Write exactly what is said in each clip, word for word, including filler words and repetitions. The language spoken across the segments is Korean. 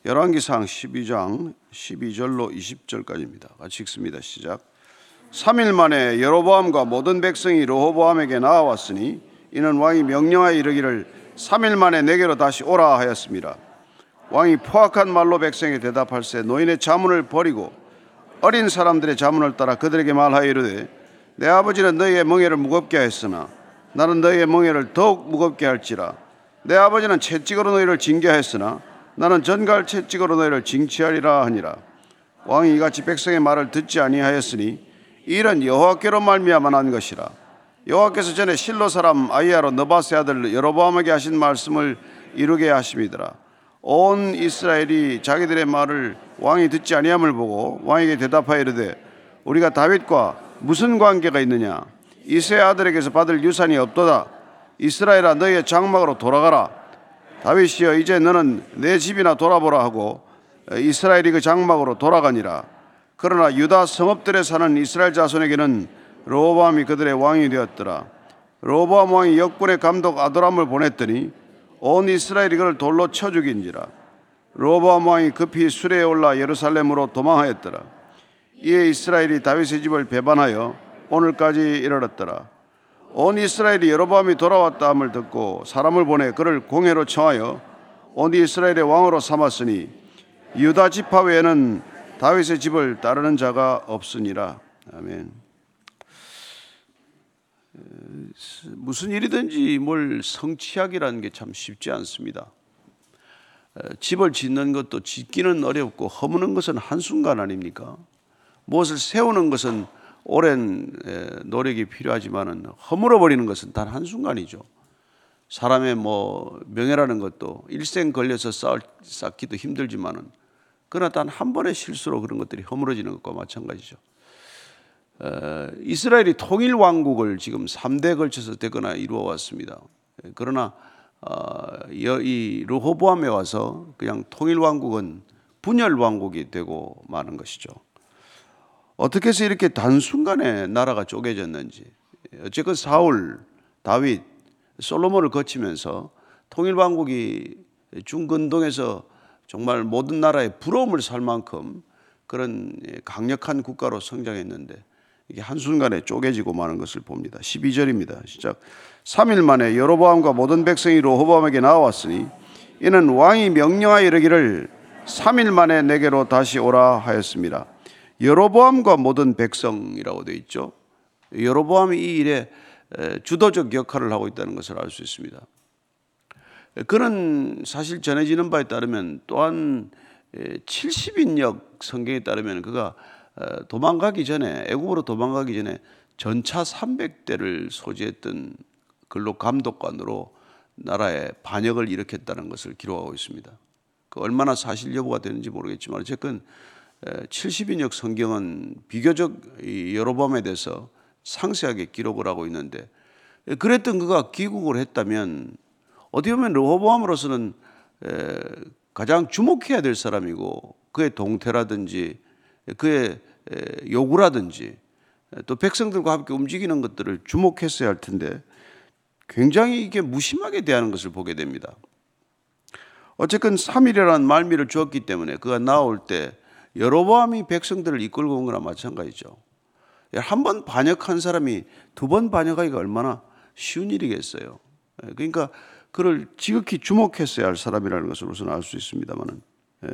열왕기상 십이 장 십이 절로 이십 절까지입니다. 같이 읽습니다. 시작. 삼 일 만에 여로보암과 모든 백성이 르호보암에게 나아왔으니 이는 왕이 명령하여 이르기를 삼 일 만에 내게로 다시 오라 하였습니다. 왕이 포악한 말로 백성에게 대답할세 노인의 자문을 버리고 어린 사람들의 자문을 따라 그들에게 말하여 이르되 내 아버지는 너희의 멍에를 무겁게 하였으나 나는 너희의 멍에를 더욱 무겁게 할지라. 내 아버지는 채찍으로 너희를 징계하였으나 나는 전갈 채찍으로 너희를 징치하리라 하니라. 왕이 이같이 백성의 말을 듣지 아니하였으니 이 일은 여호와께로 말미암아 난 것이라. 여호와께서 전에 실로 사람 아히야로 느바스의 아들 여로보암에게 하신 말씀을 이루게 하심이더라. 온 이스라엘이 자기들의 말을 왕이 듣지 아니함을 보고 왕에게 대답하여 이르되 우리가 다윗과 무슨 관계가 있느냐? 이새의 아들에게서 받을 유산이 없도다. 이스라엘아 너희의 장막으로 돌아가라. 다윗이여 이제 너는 내 집이나 돌아보라 하고 이스라엘이 그 장막으로 돌아가니라. 그러나 유다 성읍들에 사는 이스라엘 자손에게는 르호보암이 그들의 왕이 되었더라. 르호보암 왕이 역군의 감독 아도람을 보냈더니 온 이스라엘이 그를 돌로 쳐 죽인지라. 르호보암 왕이 급히 수레에 올라 예루살렘으로 도망하였더라. 이에 이스라엘이 다윗의 집을 배반하여 오늘까지 이르렀더라. 온 이스라엘이 여로보암이 돌아왔다 함을 듣고 사람을 보내 그를 공회로 청하여 온 이스라엘의 왕으로 삼았으니 유다 지파 외에는 다윗의 집을 따르는 자가 없으니라. 아멘. 무슨 일이든지 뭘 성취하기라는 게 참 쉽지 않습니다. 집을 짓는 것도 짓기는 어렵고 허무는 것은 한순간 아닙니까? 무엇을 세우는 것은 오랜 노력이 필요하지만은 허물어 버리는 것은 단 한순간이죠. 사람의 뭐 명예라는 것도 일생 걸려서 쌓기도 힘들지만은 그러나 단 한 번의 실수로 그런 것들이 허물어지는 것과 마찬가지죠. 어, 이스라엘이 통일 왕국을 지금 삼 대에 걸쳐서 되거나 이루어 왔습니다. 그러나 어, 이 르호보암에 와서 그냥 통일 왕국은 분열 왕국이 되고 마는 것이죠. 어떻게 해서 이렇게 단순간에 나라가 쪼개졌는지. 어쨌건 사울, 다윗, 솔로몬을 거치면서 통일 왕국이 중근동에서 정말 모든 나라의 부러움을 살 만큼 그런 강력한 국가로 성장했는데 이게 한순간에 쪼개지고 마는 것을 봅니다. 십이 절입니다. 시작. 삼 일 만에 여로보암과 모든 백성이 르호보암에게 나왔으니 이는 왕이 명령하여 이르기를 삼 일 만에 내게로 다시 오라 하였습니다. 여로보암과 모든 백성이라고 되어 있죠. 여로보암이 이 일에 주도적 역할을 하고 있다는 것을 알 수 있습니다. 그는 사실 전해지는 바에 따르면 또한 칠십 인역 성경에 따르면 그가 도망가기 전에 애국으로 도망가기 전에 전차 삼백 대를 소지했던 근로 감독관으로 나라에 반역을 일으켰다는 것을 기록하고 있습니다. 그 얼마나 사실 여부가 되는지 모르겠지만 어쨌든 칠십 인역 성경은 비교적 여로보암에 대해서 상세하게 기록을 하고 있는데 그랬던 그가 귀국을 했다면 어떻게 보면 르호보암으로서는 가장 주목해야 될 사람이고 그의 동태라든지 그의 요구라든지 또 백성들과 함께 움직이는 것들을 주목했어야 할 텐데 굉장히 이게 무심하게 대하는 것을 보게 됩니다. 어쨌든 삼 일이라는 말미를 주었기 때문에 그가 나올 때 여로보암이 백성들을 이끌고 온 거나 마찬가지죠. 한 번 반역한 사람이 두 번 반역하기가 얼마나 쉬운 일이겠어요. 그러니까 그를 지극히 주목했어야 할 사람이라는 것을 우선 알 수 있습니다만은 예.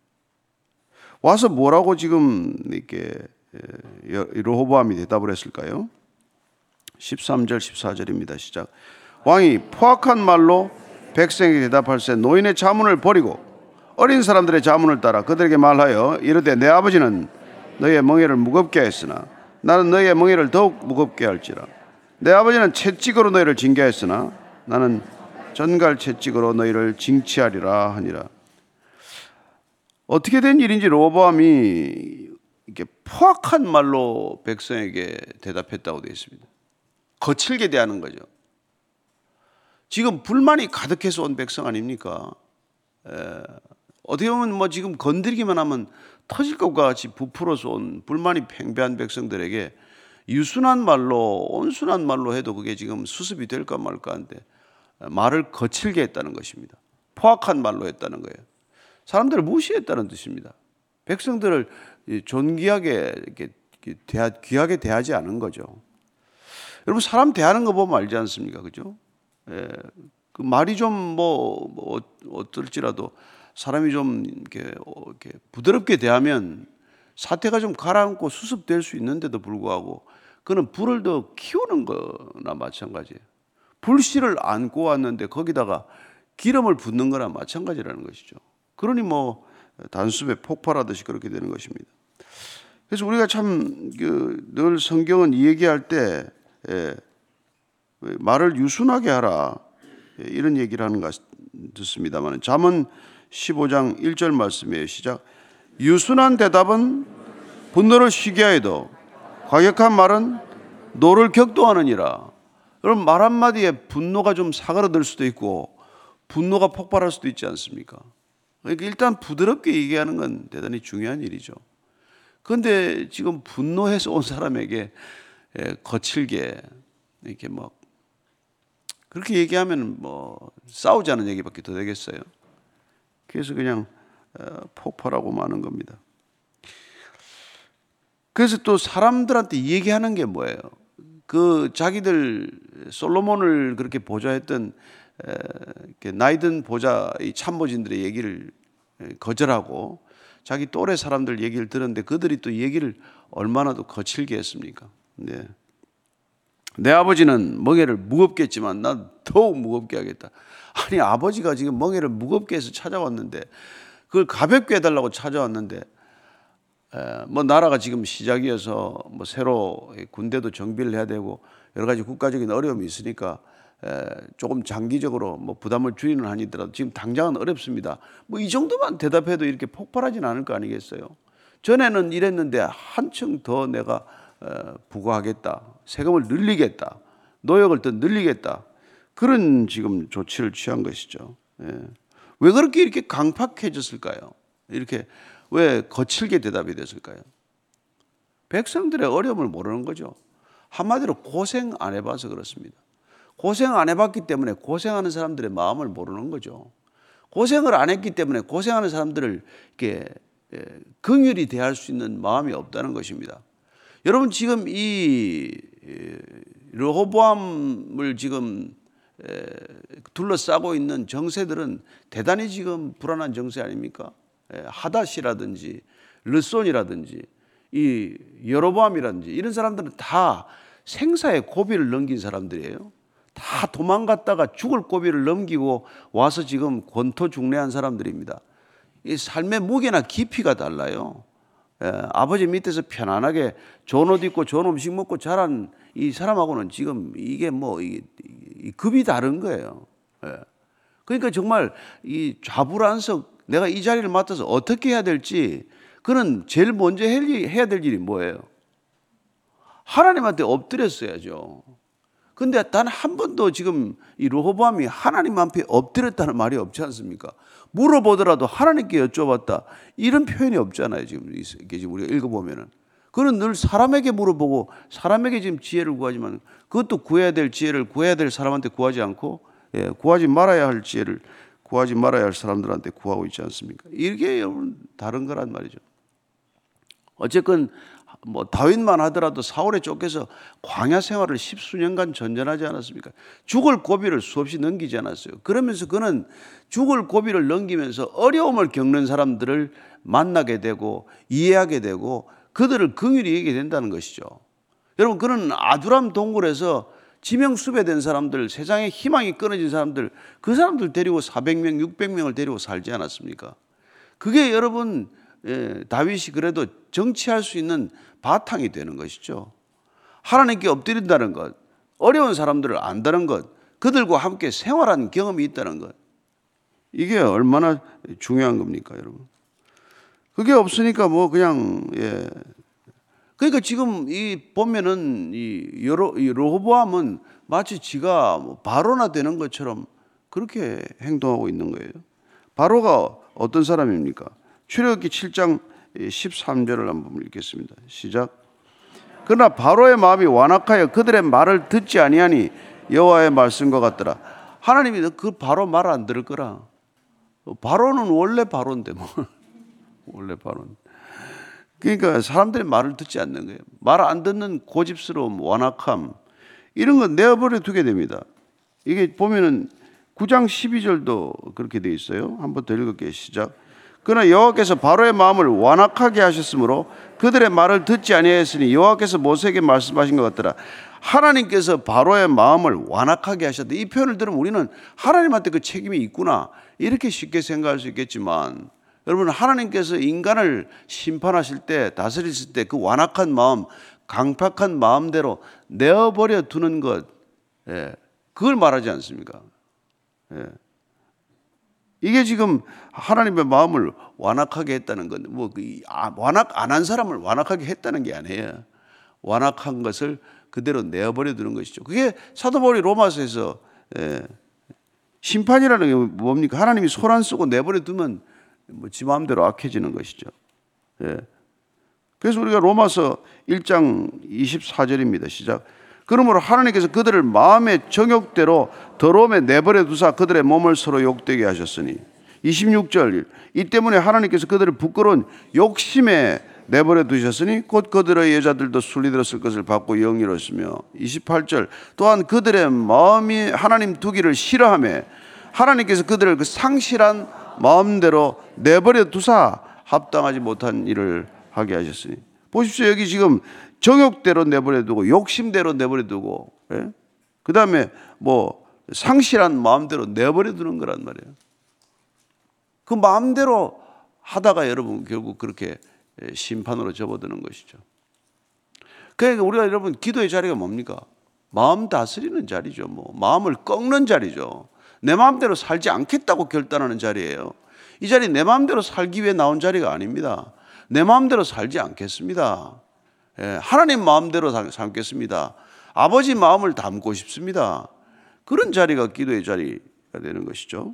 와서 뭐라고 지금 이렇게 르호보암이 대답을 했을까요? 십삼 절 십사 절입니다. 시작. 왕이 포악한 말로 백성에게 대답할세 노인의 자문을 버리고 어린 사람들의 자문을 따라 그들에게 말하여 이르되 내 아버지는 너희의 멍에를 무겁게 하였으나 나는 너희의 멍에를 더욱 무겁게 할지라. 내 아버지는 채찍으로 너희를 징계하였으나 나는 전갈 채찍으로 너희를 징치하리라 하니라. 어떻게 된 일인지 르호보암이 이렇게 포악한 말로 백성에게 대답했다고 되어 있습니다. 거칠게 대하는 거죠. 지금 불만이 가득해서 온 백성 아닙니까? 에, 어떻게 보면 뭐 지금 건드리기만 하면 터질 것과 같이 부풀어서 온 불만이 팽배한 백성들에게 유순한 말로 온순한 말로 해도 그게 지금 수습이 될까 말까 한데 말을 거칠게 했다는 것입니다. 포악한 말로 했다는 거예요. 사람들을 무시했다는 뜻입니다. 백성들을 존귀하게 이렇게 대하, 귀하게 대하지 않은 거죠. 여러분, 사람 대하는 거 보면 알지 않습니까? 그죠? 예, 그 말이 좀 뭐 뭐 어떨지라도 사람이 좀 이렇게, 이렇게 부드럽게 대하면 사태가 좀 가라앉고 수습될 수 있는데도 불구하고 그는 불을 더 키우는 거나 마찬가지예요. 불씨를 안고 왔는데 거기다가 기름을 붓는 거나 마찬가지라는 것이죠. 그러니 뭐 단숨에 폭발하듯이 그렇게 되는 것입니다. 그래서 우리가 참 늘 성경은 이 얘기할 때 예, 말을 유순하게 하라, 예, 이런 얘기를 하는 것 듣습니다만, 잠언 십오 장 일 절 말씀이에요. 시작. 유순한 대답은 분노를 쉬게 하여도 과격한 말은 노를 격도하느니라. 여러분, 말 한마디에 분노가 좀 사그라들 수도 있고 분노가 폭발할 수도 있지 않습니까? 그러니까 일단 부드럽게 얘기하는 건 대단히 중요한 일이죠. 그런데 지금 분노해서 온 사람에게 거칠게 이렇게 뭐 그렇게 얘기하면 뭐 싸우자는 얘기밖에 더 되겠어요. 그래서 그냥 폭발하고 마는 겁니다. 그래서 또 사람들한테 얘기하는 게 뭐예요? 그 자기들 솔로몬을 그렇게 보좌했던 나이든 보좌 이 참모진들의 얘기를 거절하고 자기 또래 사람들 얘기를 들었는데 그들이 또 얘기를 얼마나 더 거칠게 했습니까? 네. 내 아버지는 멍에를 무겁게 했지만 난 더욱 무겁게 하겠다. 아니, 아버지가 지금 멍에를 무겁게 해서 찾아왔는데 그걸 가볍게 해달라고 찾아왔는데 에, 뭐 나라가 지금 시작이어서 뭐 새로 군대도 정비를 해야 되고 여러 가지 국가적인 어려움이 있으니까 에, 조금 장기적으로 뭐 부담을 줄이는 한이더라도 지금 당장은 어렵습니다. 뭐 이 정도만 대답해도 이렇게 폭발하진 않을 거 아니겠어요? 전에는 이랬는데 한층 더 내가 에, 부과하겠다, 세금을 늘리겠다, 노역을 더 늘리겠다, 그런 지금 조치를 취한 것이죠. 예. 왜 그렇게 이렇게 강팍해졌을까요? 이렇게 왜 거칠게 대답이 됐을까요? 백성들의 어려움을 모르는 거죠. 한마디로 고생 안 해봐서 그렇습니다. 고생 안 해봤기 때문에 고생하는 사람들의 마음을 모르는 거죠. 고생을 안 했기 때문에 고생하는 사람들을 이렇게 긍휼히 대할 수 있는 마음이 없다는 것입니다. 여러분, 지금 이 르호보암을 지금 둘러싸고 있는 정세들은 대단히 지금 불안한 정세 아닙니까? 하닷이라든지 르손이라든지 이 여로보암이라든지 이런 사람들은 다 생사의 고비를 넘긴 사람들이에요. 다 도망갔다가 죽을 고비를 넘기고 와서 지금 권토중래한 사람들입니다. 이 삶의 무게나 깊이가 달라요. 예, 아버지 밑에서 편안하게 좋은 옷 입고 좋은 음식 먹고 자란 이 사람하고는 지금 이게 뭐 이, 이 급이 다른 거예요. 예. 그러니까 정말 이 좌불안석, 내가 이 자리를 맡아서 어떻게 해야 될지, 그는 제일 먼저 해야 될 일이 뭐예요? 하나님한테 엎드렸어야죠. 근데 단 한 번도 지금 이 르호보암이 하나님 앞에 엎드렸다는 말이 없지 않습니까? 물어보더라도 하나님께 여쭤봤다, 이런 표현이 없잖아요. 지금 이게 지금 우리가 읽어보면은 그는 늘 사람에게 물어보고 사람에게 지금 지혜를 구하지만 그것도 구해야 될 지혜를 구해야 될 사람한테 구하지 않고, 예, 구하지 말아야 할 지혜를 구하지 말아야 할 사람들한테 구하고 있지 않습니까? 이게 여러분 다른 거란 말이죠. 어쨌건 뭐 다윗만 하더라도 사울에 쫓겨서 광야 생활을 십수년간 전전하지 않았습니까? 죽을 고비를 수없이 넘기지 않았어요. 그러면서 그는 죽을 고비를 넘기면서 어려움을 겪는 사람들을 만나게 되고 이해하게 되고 그들을 긍휼히 얘기게 된다는 것이죠. 여러분, 그는 아두람 동굴에서 지명수배된 사람들, 세상에 희망이 끊어진 사람들, 그 사람들 데리고 사백 명, 육백 명을 데리고 살지 않았습니까? 그게 여러분, 예, 다윗이 그래도 정치할 수 있는 바탕이 되는 것이죠. 하나님께 엎드린다는 것, 어려운 사람들을 안다는 것, 그들과 함께 생활한 경험이 있다는 것, 이게 얼마나 중요한 겁니까, 여러분? 그게 없으니까 뭐 그냥, 예. 그러니까 지금 이 보면은 이 여로 이 르호보암은 마치 지가 뭐 바로나 되는 것처럼 그렇게 행동하고 있는 거예요. 바로가 어떤 사람입니까? 출애굽기 칠 장 십삼 절을 한번 읽겠습니다. 시작. 그러나 바로의 마음이 완악하여 그들의 말을 듣지 아니하니 여호와의 말씀과 같더라. 하나님이 그 바로 말 안 들을 거라. 바로는 원래 바로인데 뭐 원래 바로는. 그러니까 사람들이 말을 듣지 않는 거예요. 말 안 듣는 고집스러움, 완악함 이런 건 내어버려 두게 됩니다. 이게 보면은 구 장 십이 절도 그렇게 돼 있어요. 한번 더 읽을게요. 시작. 그러나 여호와께서 바로의 마음을 완악하게 하셨으므로 그들의 말을 듣지 아니하였으니 여호와께서 모세에게 말씀하신 것 같더라. 하나님께서 바로의 마음을 완악하게 하셨다. 이 표현을 들으면 우리는 하나님한테 그 책임이 있구나 이렇게 쉽게 생각할 수 있겠지만, 여러분 하나님께서 인간을 심판하실 때, 다스리실 때 그 완악한 마음, 강팍한 마음대로 내어버려 두는 것, 예, 그걸 말하지 않습니까? 예. 이게 지금 하나님의 마음을 완악하게 했다는 건 뭐 아, 완악 안 한 사람을 완악하게 했다는 게 아니에요. 완악한 것을 그대로 내어버려 두는 것이죠. 그게 사도 바울이 로마서에서 예, 심판이라는 게 뭡니까? 하나님이 손 안 쓰고 내버려 두면 뭐 지 마음대로 악해지는 것이죠. 예. 그래서 우리가 로마서 일 장 이십사 절입니다. 시작. 그러므로 하나님께서 그들을 마음의 정욕대로 더러움에 내버려 두사 그들의 몸을 서로 욕되게 하셨으니. 이십육 절. 이 때문에 하나님께서 그들을 부끄러운 욕심에 내버려 두셨으니 곧 그들의 여자들도 순리 들었을 것을 받고 영이로웠으며. 이십팔 절. 또한 그들의 마음이 하나님 두기를 싫어하며 하나님께서 그들을 그 상실한 마음대로 내버려 두사 합당하지 못한 일을 하게 하셨으니. 보십시오. 여기 지금 정욕대로 내버려 두고 욕심대로 내버려 두고, 예? 그 다음에 뭐 상실한 마음대로 내버려 두는 거란 말이에요. 그 마음대로 하다가 여러분 결국 그렇게 심판으로 접어드는 것이죠. 그러니까 우리가 여러분 기도의 자리가 뭡니까? 마음 다스리는 자리죠. 뭐 마음을 꺾는 자리죠. 내 마음대로 살지 않겠다고 결단하는 자리예요. 이 자리 내 마음대로 살기 위해 나온 자리가 아닙니다. 내 마음대로 살지 않겠습니다. 예, 하나님 마음대로 삼겠습니다. 아버지 마음을 담고 싶습니다. 그런 자리가 기도의 자리가 되는 것이죠.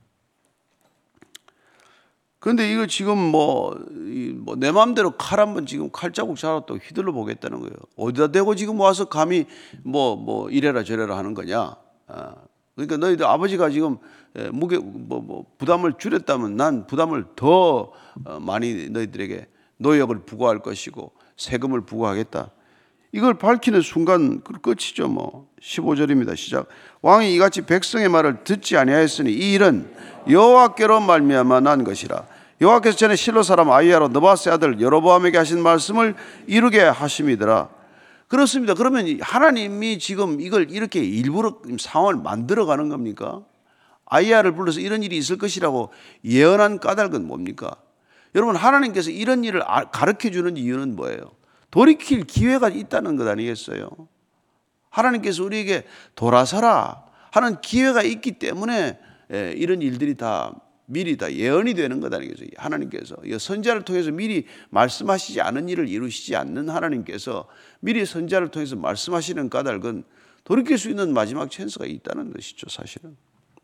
그런데 이거 지금 뭐 내 마음대로 칼 한번 지금 칼자국 잡았다고 휘둘러 보겠다는 거예요. 어디다 대고 지금 와서 감히 뭐, 뭐 이래라 저래라 하는 거냐. 아, 그러니까 너희들 아버지가 지금 무게 뭐, 뭐 부담을 줄였다면 난 부담을 더 많이 너희들에게 노역을 부과할 것이고 세금을 부과하겠다. 이걸 밝히는 순간 끝이죠. 뭐 십오 절입니다. 시작. 왕이 이같이 백성의 말을 듣지 아니하였으니 이 일은 여호와께로 말미암아 난 것이라. 여호와께서 전에 실로 사람 아히야로 느바스의 아들 여로보암에게 하신 말씀을 이루게 하심이더라. 그렇습니다. 그러면 하나님이 지금 이걸 이렇게 일부러 상황을 만들어가는 겁니까? 아히야를 불러서 이런 일이 있을 것이라고 예언한 까닭은 뭡니까? 여러분 하나님께서 이런 일을 가르쳐주는 이유는 뭐예요? 돌이킬 기회가 있다는 것 아니겠어요? 하나님께서 우리에게 돌아서라 하는 기회가 있기 때문에 이런 일들이 다 미리 다 예언이 되는 것 아니겠어요? 하나님께서 선지자를 통해서 미리 말씀하시지 않은 일을 이루시지 않는 하나님께서 미리 선지자를 통해서 말씀하시는 까닭은 돌이킬 수 있는 마지막 찬스가 있다는 것이죠. 사실은.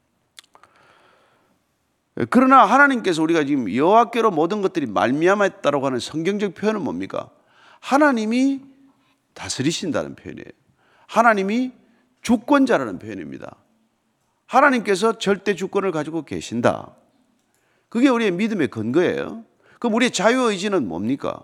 그러나 하나님께서 우리가 지금 여호와께로 모든 것들이 말미암았다라고 하는 성경적 표현은 뭡니까? 하나님이 다스리신다는 표현이에요. 하나님이 주권자라는 표현입니다. 하나님께서 절대 주권을 가지고 계신다. 그게 우리의 믿음의 근거예요. 그럼 우리의 자유의지는 뭡니까?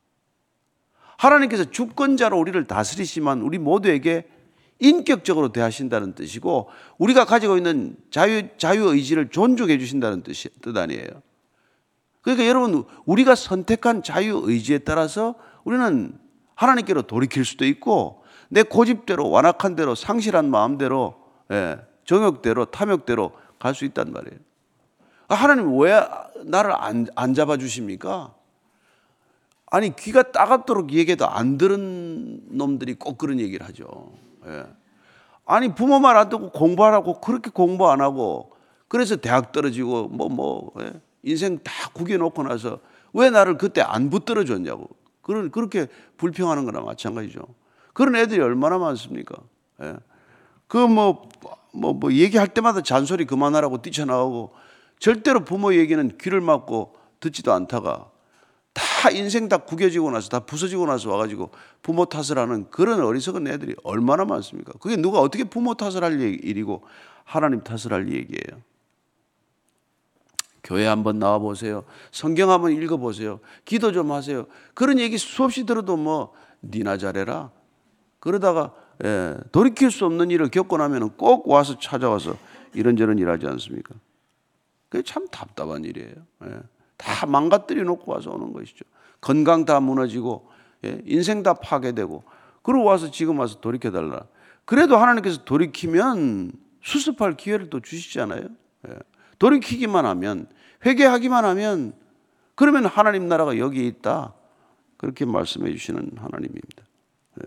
하나님께서 주권자로 우리를 다스리시만 우리 모두에게 인격적으로 대하신다는 뜻이고 우리가 가지고 있는 자유, 자유의지를 존중해 주신다는 뜻이, 뜻 아니에요. 그러니까 여러분 우리가 선택한 자유의지에 따라서 우리는 하나님께로 돌이킬 수도 있고 내 고집대로 완악한 대로 상실한 마음대로 예, 정욕대로 탐욕대로 갈 수 있단 말이에요. 하나님 왜 나를 안, 안 잡아주십니까? 아니 귀가 따갑도록 얘기해도 안 들은 놈들이 꼭 그런 얘기를 하죠. 예. 아니 부모 말 안 듣고 공부하라고 그렇게 공부 안 하고 그래서 대학 떨어지고 뭐 뭐 예? 인생 다 구겨놓고 나서 왜 나를 그때 안 붙들어 줬냐고 그런 그렇게 불평하는 거나 마찬가지죠. 그런 애들이 얼마나 많습니까? 예. 그 뭐 뭐 뭐 얘기할 때마다 잔소리 그만하라고 뛰쳐나오고 절대로 부모 얘기는 귀를 막고 듣지도 않다가 다 인생 다 구겨지고 나서 다 부서지고 나서 와가지고 부모 탓을 하는 그런 어리석은 애들이 얼마나 많습니까? 그게 누가 어떻게 부모 탓을 할 일이고 하나님 탓을 할 얘기예요. 교회 한번 나와 보세요. 성경 한번 읽어 보세요. 기도 좀 하세요. 그런 얘기 수없이 들어도 뭐 니나 잘해라. 그러다가 예, 돌이킬 수 없는 일을 겪고 나면 꼭 와서 찾아와서 이런저런 일하지 않습니까? 그게 참 답답한 일이에요. 예, 다 망가뜨려 놓고 와서 오는 것이죠. 건강 다 무너지고 예, 인생 다 파괴되고 그러고 와서 지금 와서 돌이켜달라. 그래도 하나님께서 돌이키면 수습할 기회를 또 주시잖아요. 예, 돌이키기만 하면 회개하기만 하면 그러면 하나님 나라가 여기 있다. 그렇게 말씀해 주시는 하나님입니다. 예.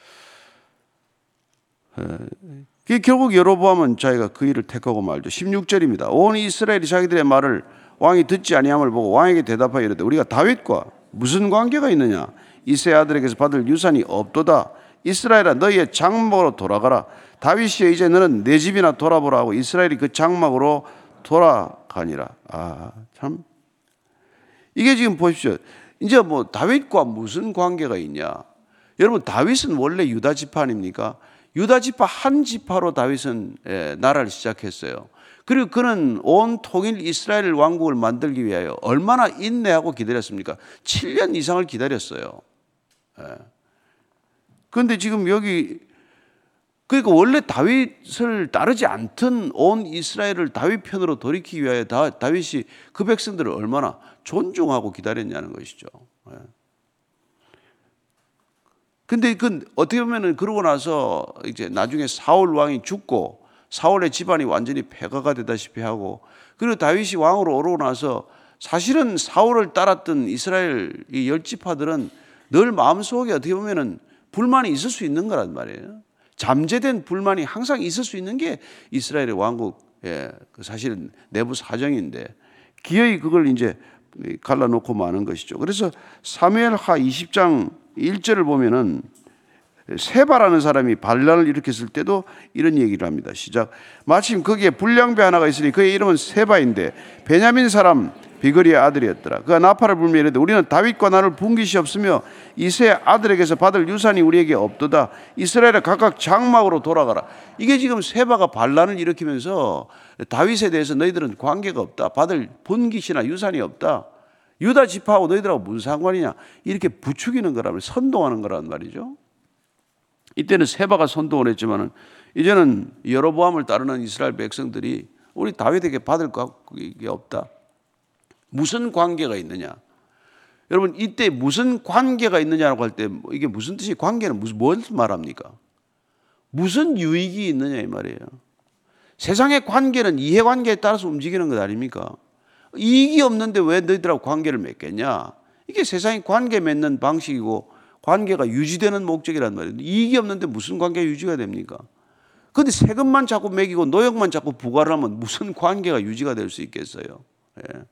예. 결국 여로보암은 자기가 그 일을 택하고 말죠. 십육 절입니다. 온 이스라엘이 자기들의 말을 왕이 듣지 아니함을 보고 왕에게 대답하여 이르되 우리가 다윗과 무슨 관계가 있느냐? 이새의 아들에게서 받을 유산이 없도다. 이스라엘아 너희의 장막으로 돌아가라. 다윗이여 이제 너는 내 집이나 돌아보라 하고 이스라엘이 그 장막으로 돌아가니라. 아, 참 이게 지금 보십시오. 이제 뭐 다윗과 무슨 관계가 있냐? 여러분 다윗은 원래 유다 지파 아닙니까? 유다 지파 한 지파로 다윗은 예, 나라를 시작했어요. 그리고 그는 온 통일 이스라엘 왕국을 만들기 위하여 얼마나 인내하고 기다렸습니까? 칠 년 이상을 기다렸어요. 그런데 예. 지금 여기 그러니까 원래 다윗을 따르지 않던 온 이스라엘을 다윗 편으로 돌이키기 위하여 다, 다윗이 그 백성들을 얼마나 존중하고 기다렸냐는 것이죠. 예. 근데 그 어떻게 보면은 그러고 나서 이제 나중에 사울 왕이 죽고 사울의 집안이 완전히 폐가가 되다시피 하고 그리고 다윗이 왕으로 오르고 나서 사실은 사울을 따랐던 이스라엘 이 열 지파들은 늘 마음속에 어떻게 보면은 불만이 있을 수 있는 거란 말이에요. 잠재된 불만이 항상 있을 수 있는 게 이스라엘의 왕국의 사실은 내부 사정인데 기어이 그걸 이제 갈라놓고 마는 것이죠. 그래서 사무엘하 이십 장 일 절을 보면은 세바라는 사람이 반란을 일으켰을 때도 이런 얘기를 합니다. 시작. 마침 거기에 불량배 하나가 있으니 그의 이름은 세바인데 베냐민 사람 비거리의 아들이었더라. 그가 나팔을 불며 이르되 우리는 다윗과 나를 본 것이 없으며 이새의 아들에게서 받을 유산이 우리에게 없도다. 이스라엘에 각각 장막으로 돌아가라. 이게 지금 세바가 반란을 일으키면서 다윗에 대해서 너희들은 관계가 없다. 받을 본깃이나 유산이 없다. 유다 지파하고 너희들하고 무슨 상관이냐. 이렇게 부추기는 거라면 선동하는 거란 말이죠. 이때는 세바가 선동을 했지만은 이제는 여로보암을 따르는 이스라엘 백성들이 우리 다윗에게 받을 게 없다. 무슨 관계가 있느냐? 여러분 이때 무슨 관계가 있느냐라고 할 때 이게 무슨 뜻이 관계는 무슨 뭘 말합니까? 무슨 유익이 있느냐 이 말이에요. 세상의 관계는 이해관계에 따라서 움직이는 것 아닙니까? 이익이 없는데 왜 너희들하고 관계를 맺겠냐? 이게 세상의 관계 맺는 방식이고 관계가 유지되는 목적이란 말이에요. 이익이 없는데 무슨 관계가 유지가 됩니까? 그런데 세금만 자꾸 매기고 노역만 자꾸 부과를 하면 무슨 관계가 유지가 될 수 있겠어요? 예.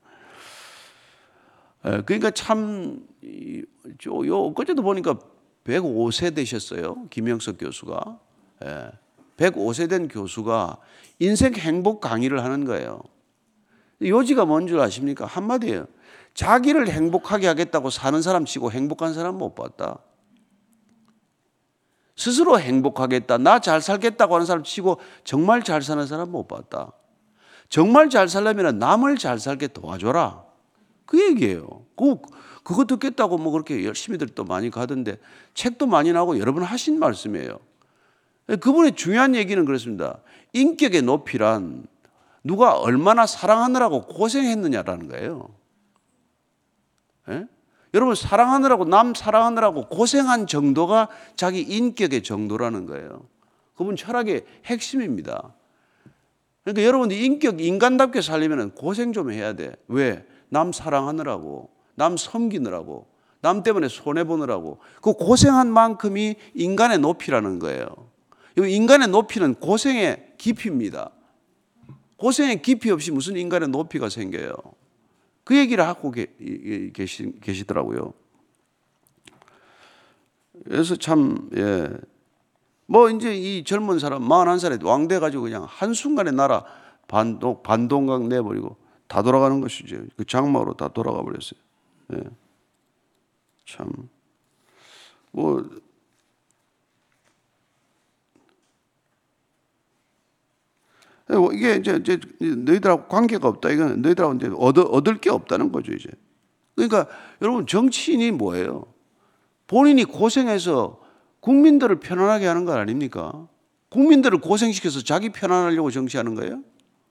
예, 그러니까 참, 요, 그제도 보니까 백오 세 되셨어요. 김영석 교수가. 예, 백오 세 된 교수가 인생 행복 강의를 하는 거예요. 요지가 뭔 줄 아십니까? 한마디예요. 자기를 행복하게 하겠다고 사는 사람 치고 행복한 사람 못 봤다. 스스로 행복하겠다, 나 잘 살겠다고 하는 사람 치고 정말 잘 사는 사람 못 봤다. 정말 잘 살려면 남을 잘 살게 도와줘라. 그 얘기예요. 그, 그거 듣겠다고 뭐 그렇게 열심히들 또 많이 가던데 책도 많이 나오고 여러 번 하신 말씀이에요. 그분의 중요한 얘기는 그렇습니다. 인격의 높이란 누가 얼마나 사랑하느라고 고생했느냐라는 거예요. 예? 여러분 사랑하느라고 남 사랑하느라고 고생한 정도가 자기 인격의 정도라는 거예요. 그분 철학의 핵심입니다. 그러니까 여러분이 인격 인간답게 살려면 고생 좀 해야 돼. 왜? 남 사랑하느라고, 남 섬기느라고, 남 때문에 손해보느라고 그 고생한 만큼이 인간의 높이라는 거예요. 인간의 높이는 고생의 깊이입니다. 고생의 깊이 없이 무슨 인간의 높이가 생겨요. 그 얘기를 하고 계시, 계시더라고요. 그래서 참, 예. 뭐 이제 이 젊은 사람, 마흔한 살에 왕 돼가지고 그냥 한순간에 나라 반동, 반동강 내버리고 다 돌아가는 것이죠. 그 장막으로 다 돌아가 버렸어요. 예. 참, 뭐, 이게 이제, 이제 너희들하고 관계가 없다. 이건 너희들하고 이제 얻어, 얻을 게 없다는 거죠, 이제. 그러니까 여러분, 정치인이 뭐예요? 본인이 고생해서 국민들을 편안하게 하는 거 아닙니까? 국민들을 고생시켜서 자기 편안하려고 정치하는 거예요?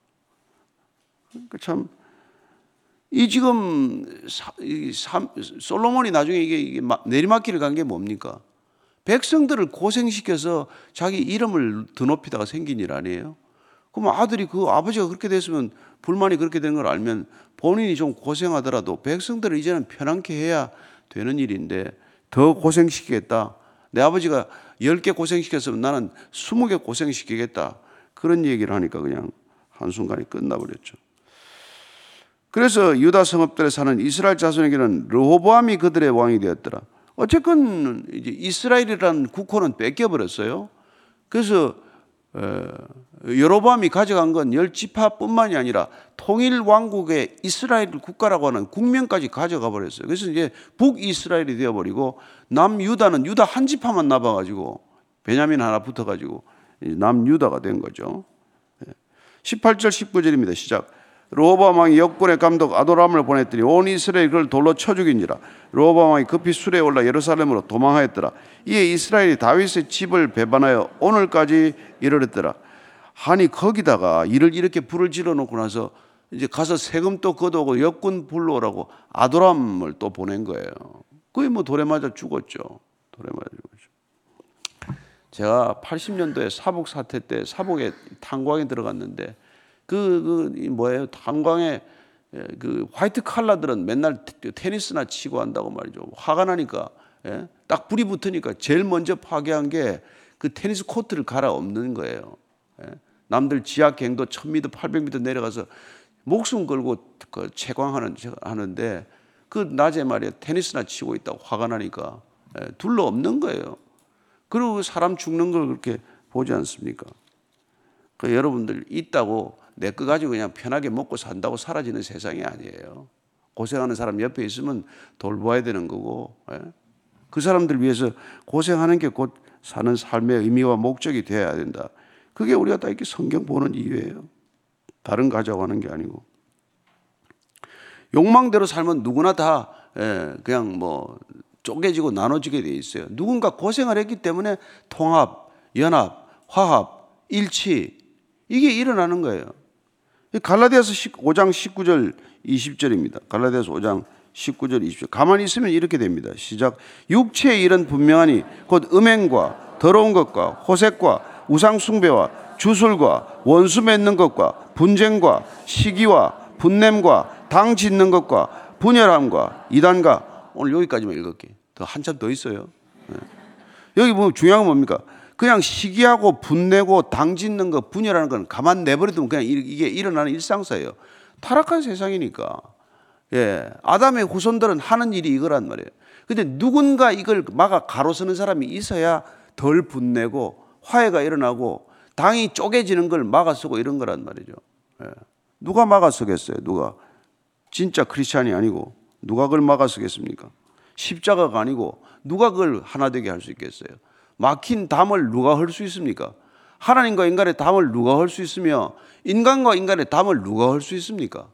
그러니까 참, 이 지금 사, 이 삼, 솔로몬이 나중에 이게, 이게 내리막길을 간 게 뭡니까? 백성들을 고생시켜서 자기 이름을 드높이다가 생긴 일 아니에요? 그럼 아들이 그 아버지가 그렇게 됐으면, 불만이 그렇게 된 걸 알면 본인이 좀 고생하더라도 백성들을 이제는 편안케 해야 되는 일인데 더 고생시키겠다. 내 아버지가 열 개 고생시켰으면 나는 스무 개 고생시키겠다. 그런 얘기를 하니까 그냥 한순간에 끝나버렸죠. 그래서 유다 성읍들에 사는 이스라엘 자손에게는 르호보암이 그들의 왕이 되었더라. 어쨌건 이제 이스라엘이라는 국호는 뺏겨버렸어요. 그래서 여로보암이 가져간 건 열 지파뿐만이 아니라 통일 왕국의 이스라엘 국가라고 하는 국명까지 가져가 버렸어요. 그래서 이제 북이스라엘이 되어버리고 남유다는 유다 한 지파만 남아가지고 베냐민 하나 붙어가지고 남유다가 된 거죠. 십팔 절 십구 절입니다. 시작. 르호보암 왕이 역군의 감독 아도람을 보냈더니 온 이스라엘이 그를 돌로 쳐 죽인지라. 르호보암 왕이 급히 수레에 올라 예루살렘으로 도망하였더라. 이에 이스라엘이 다윗의 집을 배반하여 오늘까지 이르렀더라. 아니 거기다가 이를 이렇게 불을 질러놓고 나서 이제 가서 세금 또 걷어오고 역군 불러오라고 아도람을 또 보낸 거예요. 거의 뭐 돌에 맞아 죽었죠. 돌에 맞아 죽었죠. 제가 팔십 년도에 사복 사태 때 사복에 탄광에 들어갔는데 그, 그 뭐예요? 탄광에 그 화이트 칼라들은 맨날 테니스나 치고 한다고 말이죠. 화가 나니까 예? 딱 불이 붙으니까 제일 먼저 파괴한 게 그 테니스 코트를 갈아엎는 거예요. 예? 남들 지하 갱도 천 미터, 팔백 미터 내려가서 목숨 걸고 그 채광하는 하는데 그 낮에 말이야 테니스나 치고 있다고 화가 나니까 예? 둘러 엎는 거예요. 그리고 사람 죽는 걸 그렇게 보지 않습니까? 그 여러분들 있다고 내 거 가지고 그냥 편하게 먹고 산다고 사라지는 세상이 아니에요. 고생하는 사람 옆에 있으면 돌봐야 되는 거고 예? 그 사람들 위해서 고생하는 게 곧 사는 삶의 의미와 목적이 되어야 된다. 그게 우리가 다 이렇게 성경 보는 이유예요. 다른 가자고 하는 게 아니고. 욕망대로 살면 누구나 다 예, 그냥 뭐 쪼개지고 나눠지게 돼 있어요. 누군가 고생을 했기 때문에 통합, 연합, 화합, 일치 이게 일어나는 거예요. 갈라디아서 오 장 십구 절 이십 절입니다. 갈라디아서 오 장 십구 절 이십 절. 가만히 있으면 이렇게 됩니다. 시작. 육체의 일은 분명하니 곧 음행과 더러운 것과 호색과 우상 숭배와 주술과 원수 맺는 것과 분쟁과 시기와 분냄과 당 짓는 것과 분열함과 이단과 오늘 여기까지만 읽을게요. 더 한참 더 있어요. 네. 여기 보면 중요한 건 뭡니까? 그냥 시기하고 분내고 당 짓는 거 분열하는 건 가만 내버려두면 그냥 이게 일어나는 일상사예요. 타락한 세상이니까. 예, 아담의 후손들은 하는 일이 이거란 말이에요. 근데 누군가 이걸 막아 가로서는 사람이 있어야 덜 분내고 화해가 일어나고 당이 쪼개지는 걸 막아서고 이런 거란 말이죠. 예. 누가 막아서겠어요? 누가? 진짜 크리스찬이 아니고 누가 그걸 막아서겠습니까? 십자가가 아니고 누가 그걸 하나 되게 할 수 있겠어요? 막힌 담을 누가 헐 수 있습니까? 하나님과 인간의 담을 누가 헐 수 있으며 인간과 인간의 담을 누가 헐 수 있습니까?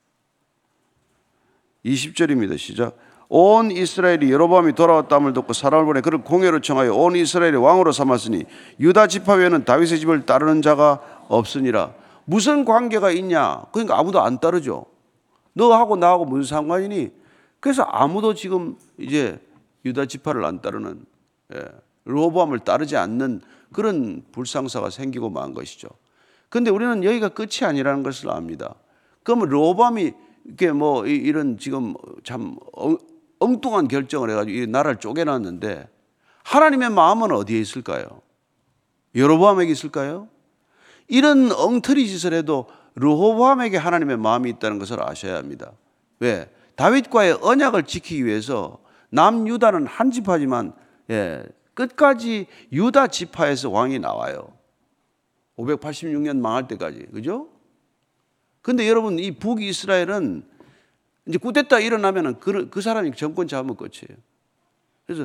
이십 절입니다. 시작. 온 이스라엘이 여로보암이 돌아왔다함을 듣고 사람을 보내 그를 공회로 청하여 온 이스라엘의 왕으로 삼았으니 유다 지파 외에는 다윗의 집을 따르는 자가 없으니라. 무슨 관계가 있냐? 그러니까 아무도 안 따르죠. 너하고 나하고 무슨 상관이니? 그래서 아무도 지금 이제 유다 지파를 안 따르는 예, 르호보암을 따르지 않는 그런 불상사가 생기고 만 것이죠. 그런데 우리는 여기가 끝이 아니라는 것을 압니다. 그러면 르호보암이 이게 뭐 이런 지금 참 엉뚱한 결정을 해가지고 이 나라를 쪼개놨는데 하나님의 마음은 어디에 있을까요? 여로보암에게 있을까요? 이런 엉터리 짓을 해도 르호보암에게 하나님의 마음이 있다는 것을 아셔야 합니다. 왜? 다윗과의 언약을 지키기 위해서 남유다는 한 지파지만 예, 끝까지 유다 지파에서 왕이 나와요. 오백팔십육 년 망할 때까지. 그죠? 근데 여러분 이 북이스라엘은 이제 쿠데타 일어나면은 그, 그 사람이 정권 잡으면 끝이에요. 그래서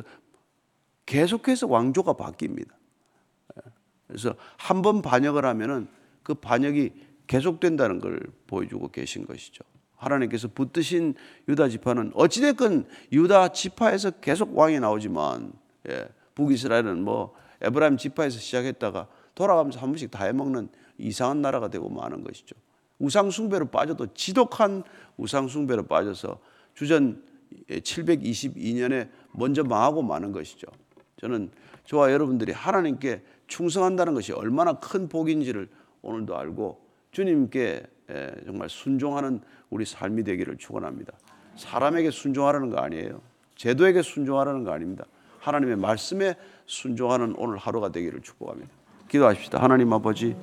계속해서 왕조가 바뀝니다. 그래서 한 번 반역을 하면은 그 반역이 계속된다는 걸 보여주고 계신 것이죠. 하나님께서 붙드신 유다 지파는 어찌됐건 유다 지파에서 계속 왕이 나오지만, 예, 북이스라엘은 뭐 에브라임 지파에서 시작했다가 돌아가면서 한 번씩 다 해먹는 이상한 나라가 되고 마는 것이죠. 우상 숭배로 빠져도 지독한 우상 숭배로 빠져서 주전 칠백이십이 년에 먼저 망하고 마는 것이죠. 저는 저와 여러분들이 하나님께 충성한다는 것이 얼마나 큰 복인지를 오늘도 알고 주님께 정말 순종하는 우리 삶이 되기를 축원합니다. 사람에게 순종하라는 거 아니에요. 제도에게 순종하라는 거 아닙니다. 하나님의 말씀에 순종하는 오늘 하루가 되기를 축복합니다. 기도하십시다. 하나님 아버지,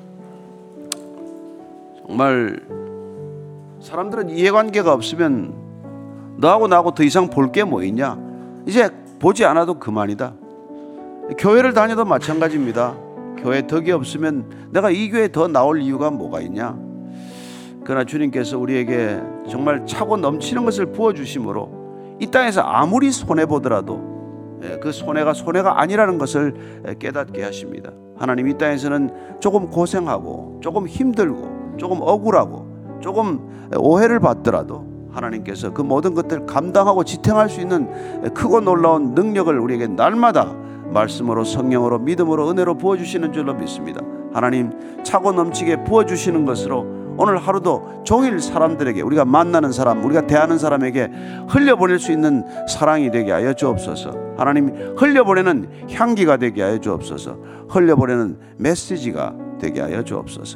정말 사람들은 이해관계가 없으면 너하고 나하고 더 이상 볼 게 뭐 있냐, 이제 보지 않아도 그만이다. 교회를 다녀도 마찬가지입니다. 교회 덕이 없으면 내가 이 교회에 더 나올 이유가 뭐가 있냐. 그러나 주님께서 우리에게 정말 차고 넘치는 것을 부어주심으로 이 땅에서 아무리 손해보더라도 그 손해가 손해가 아니라는 것을 깨닫게 하십니다. 하나님, 이 땅에서는 조금 고생하고 조금 힘들고 조금 억울하고 조금 오해를 받더라도 하나님께서 그 모든 것들을 감당하고 지탱할 수 있는 크고 놀라운 능력을 우리에게 날마다 말씀으로, 성령으로, 믿음으로, 은혜로 부어주시는 줄로 믿습니다. 하나님, 차고 넘치게 부어주시는 것으로 오늘 하루도 종일 사람들에게, 우리가 만나는 사람, 우리가 대하는 사람에게 흘려보낼 수 있는 사랑이 되게 하여 주옵소서. 하나님, 흘려보내는 향기가 되게 하여 주옵소서. 흘려보내는 메시지가 되게 하여 주옵소서.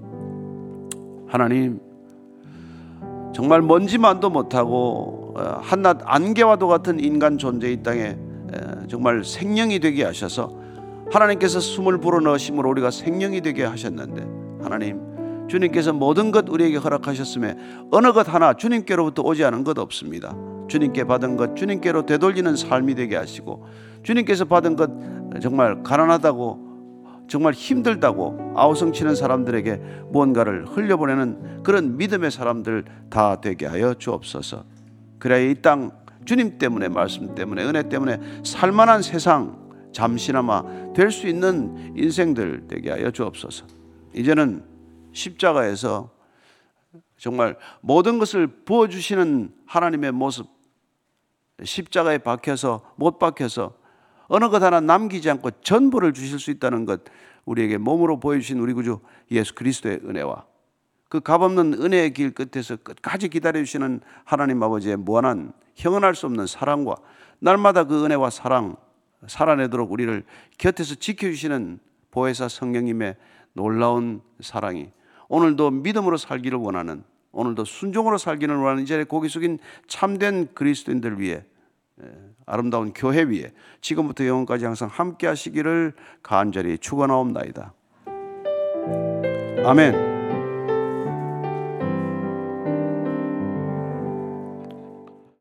하나님, 정말 먼지만도 못하고 한낱 안개와도 같은 인간 존재 이 땅에 정말 생명이 되게 하셔서 하나님께서 숨을 불어넣으심으로 우리가 생명이 되게 하셨는데, 하나님, 주님께서 모든 것 우리에게 허락하셨음에 어느 것 하나 주님께로부터 오지 않은 것 없습니다. 주님께 받은 것 주님께로 되돌리는 삶이 되게 하시고, 주님께서 받은 것 정말 가난하다고, 정말 힘들다고 아우성치는 사람들에게 무언가를 흘려보내는 그런 믿음의 사람들 다 되게 하여 주옵소서. 그래야 이 땅 주님 때문에, 말씀 때문에, 은혜 때문에 살만한 세상 잠시나마 될 수 있는 인생들 되게 하여 주옵소서. 이제는 십자가에서 정말 모든 것을 부어주시는 하나님의 모습, 십자가에 박혀서, 못 박혀서 어느 것 하나 남기지 않고 전부를 주실 수 있다는 것, 우리에게 몸으로 보여주신 우리 구주 예수 그리스도의 은혜와 그 값없는 은혜의 길 끝에서 끝까지 기다려주시는 하나님 아버지의 무한한 형언할 수 없는 사랑과 날마다 그 은혜와 사랑 살아내도록 우리를 곁에서 지켜주시는 보혜사 성령님의 놀라운 사랑이 오늘도 믿음으로 살기를 원하는, 오늘도 순종으로 살기를 원하는 이제 고개 숙인 참된 그리스도인들 위해, 아름다운 교회 위에 지금부터 영원까지 항상 함께 하시기를 간절히 축원하옵나이다. 아멘.